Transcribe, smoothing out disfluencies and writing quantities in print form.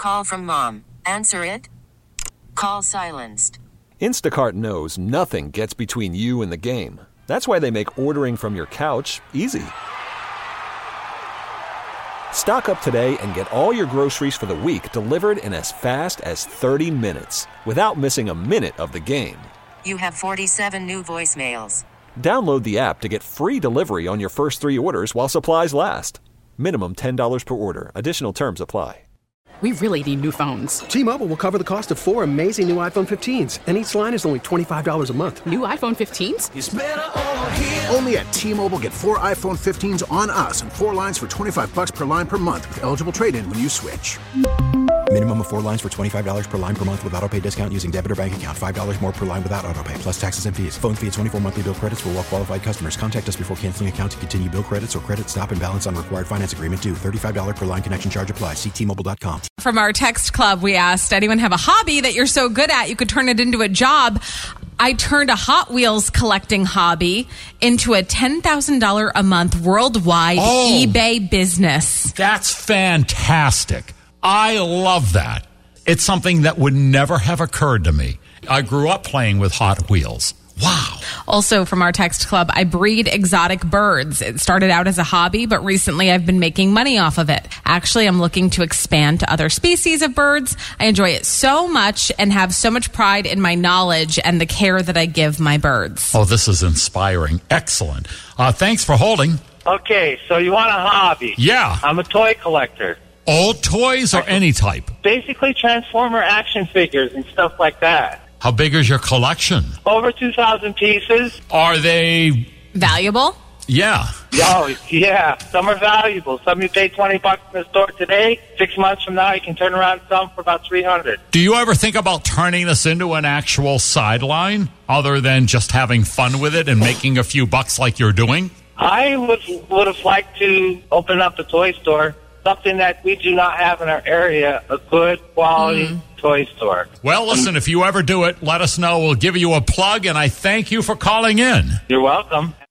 call from mom. Answer it. Call silenced. Instacart knows nothing gets between you and the game. That's why they make ordering from your couch easy. Stock up today and get all your groceries for the week delivered in as fast as 30 minutes without missing a minute of the game. You have 47 new voicemails. Download the app to get free delivery on your first 3 orders while supplies last. Minimum $10 per order. Additional terms apply. We really need new phones. T-Mobile will cover the cost of 4 amazing new iPhone 15s, and each line is only $25 a month. New iPhone 15s? It's better over here. Only at T-Mobile, get 4 iPhone 15s on us and 4 lines for $25 per line per month with eligible trade-in when you switch. Minimum of 4 lines for $25 per line per month with autopay discount using debit or bank account. $5 more per line without autopay, plus taxes and fees. Phone fee at 24 monthly bill credits for well-qualified customers. Contact us before canceling account to continue bill credits or credit stop and balance on required finance agreement due. $35 per line connection charge applies. See T-Mobile.com. From our text club, we asked, anyone have a hobby that you're so good at you could turn it into a job? I turned a Hot Wheels collecting hobby into a $10,000 a month worldwide eBay business. That's fantastic. I love that. It's something that would never have occurred to me. I grew up playing with Hot Wheels. Wow. Also from our text club, I breed exotic birds. It started out as a hobby, but recently I've been making money off of it. Actually, I'm looking to expand to other species of birds. I enjoy it so much and have so much pride in my knowledge and the care that I give my birds. Oh, this is inspiring. Excellent. Thanks for holding. Okay, so you want a hobby? Yeah. I'm a toy collector. Old toys or any type? Basically Transformer action figures and stuff like that. How big is your collection? Over 2,000 pieces. Are they valuable? Yeah. Oh, yeah. Some are valuable. Some you pay $20 in the store today. 6 months from now, you can turn around and sell them for about $300. Do you ever think about turning this into an actual sideline other than just having fun with it and making a few bucks like you're doing? I would have liked to open up a toy store, something that we do not have in our area, a good quality toy store. Well, listen, if you ever do it, let us know. We'll give you a plug, and I thank you for calling in. You're welcome.